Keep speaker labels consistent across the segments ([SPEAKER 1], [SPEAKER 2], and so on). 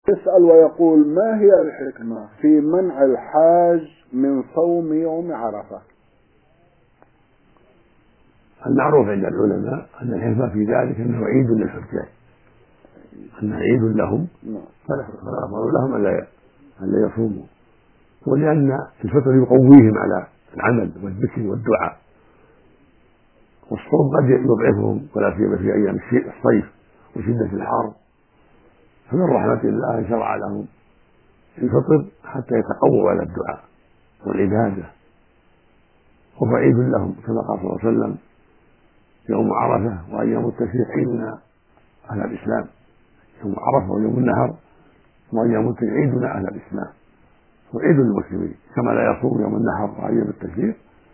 [SPEAKER 1] يسأل ويقول: ما هي الحكمة في منع الحاج من صوم يوم عرفة؟
[SPEAKER 2] المعروف عند العلماء أن الحكمة في ذلك أنه عيد للحجاج، أنه عيد لهم فلا يأمر لهم ألا يصوموا، ولأن الفطر يقويهم على العمل والذكر والدعاء، والصوم قد يضعفهم ولا سيما في أيام الصيف وشدة الحر، فمن رحمة الله أن شرع لهم الفطر حتى يتقووا على الدعاء والعبادة، وهو عيد لهم كما قال صلى الله عليه وسلم: يوم عرفة وأيام التشريق عيدنا أهل الإسلام، يوم عرفة ويوم النحر وأيام التشريق عيدنا أهل الإسلام، وعيد للمسلمين كما لا يصوم يوم النحر وأيام التشريق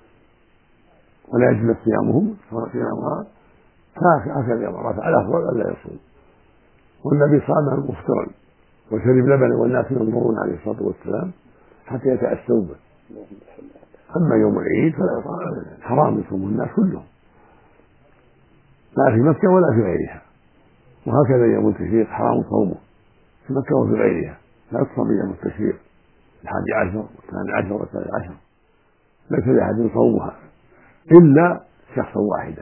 [SPEAKER 2] ولا يجوز صيامهم صيامها، هكذا يوم عرفة الأفضل ألا يصوم. والنبي صام مفطرا وشرب لبنا والناس ينظرون عليه الصلاة والسلام حتى يتأسوا به. أما يوم العيد فلا يصام أبدا، حرام يصوم الناس كلهم، لا في مكة ولا في غيرها، وهكذا يوم التشريق حرام صومه في مكة وفي غيرها، لا تصوم يوم التشريق 11 و12 و13، ليس لأحد صومها إلا شخصا واحدا،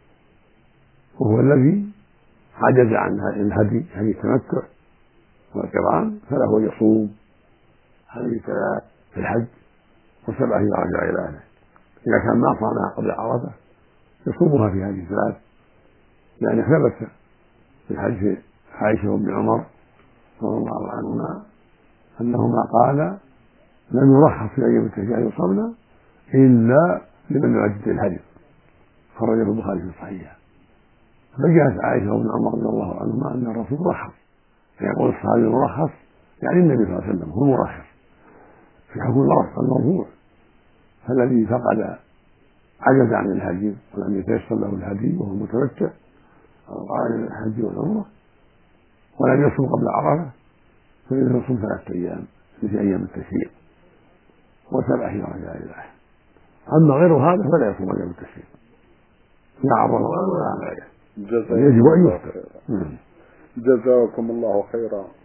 [SPEAKER 2] وهو الذي عجز عن الهدي هدي التمتع والقران، فله أن يصوم هذه الثلاث في الحج وسبعة إذا رجع إلى أهله. إذا كان ما صامها قبل عرفة يصومها في هذه الثلاث، لأن ثبت في الحج عائشة وابن عمر رضي الله عنهما أنهما قال: لم يرخص في أيام التشريق أن يصومنا إلا لمن يعجل الهدي، خرجه البخاري في صحيحه. فجاءت عائشة وابن عمر رضي الله عنهما أن الرسول رخص، فيقول الصحابي المرخص يعني النبي صلى الله عليه وسلم هو المرخص في حكم الرخص المرفوع، فالذي فقد عجز عن الهدي ولم يتيسر له الهدي وهو متمتع أو قارن الحج والعمرة ولم يصوم قبل عرفة فإنه يصوم 3 أيام في أيام التشريق و7 إذا رجع إلى أهله. أما غير هذا فلا يصوم أيام التشريق لا عرفة ولا غيره، يجب أن يفطر.
[SPEAKER 1] جزاكم الله خيرا.